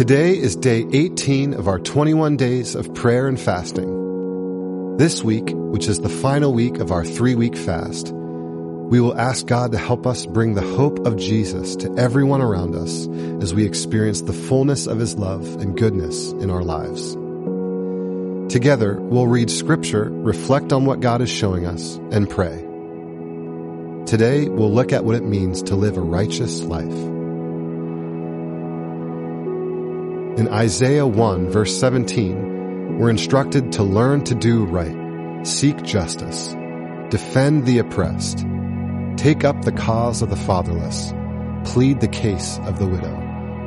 Today is day 18 of our 21 days of prayer and fasting. This week, which is the final week of our 3-week fast, we will ask God to help us bring the hope of Jesus to everyone around us as we experience the fullness of His love and goodness in our lives. Together, we'll read Scripture, reflect on what God is showing us, and pray. Today, we'll look at what it means to live a righteous life. In Isaiah 1, verse 17, we're instructed to learn to do right, seek justice, defend the oppressed, take up the cause of the fatherless, plead the case of the widow.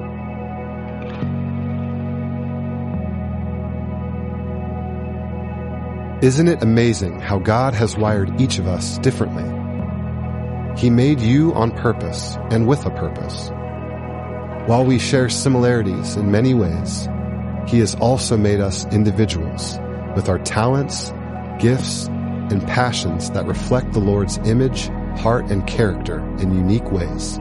Isn't it amazing how God has wired each of us differently? He made you on purpose and with a purpose. While we share similarities in many ways, He has also made us individuals with our talents, gifts, and passions that reflect the Lord's image, heart, and character in unique ways.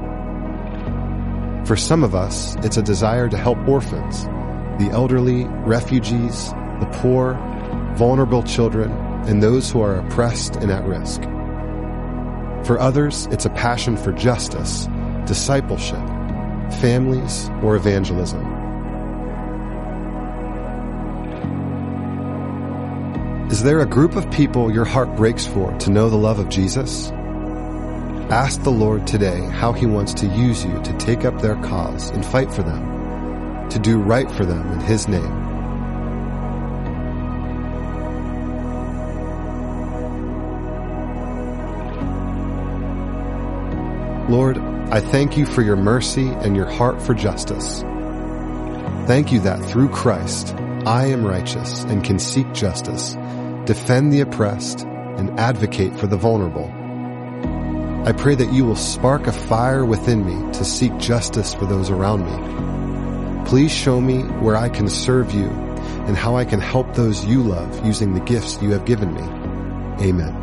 For some of us, it's a desire to help orphans, the elderly, refugees, the poor, vulnerable children, and those who are oppressed and at risk. For others, it's a passion for justice, discipleship, families, or evangelism. Is there a group of people your heart breaks for to know the love of Jesus? Ask the Lord today how He wants to use you to take up their cause and fight for them, to do right for them in His name. Lord, I thank You for Your mercy and Your heart for justice. Thank You that through Christ, I am righteous and can seek justice, defend the oppressed, and advocate for the vulnerable. I pray that You will spark a fire within me to seek justice for those around me. Please show me where I can serve You and how I can help those You love using the gifts You have given me. Amen.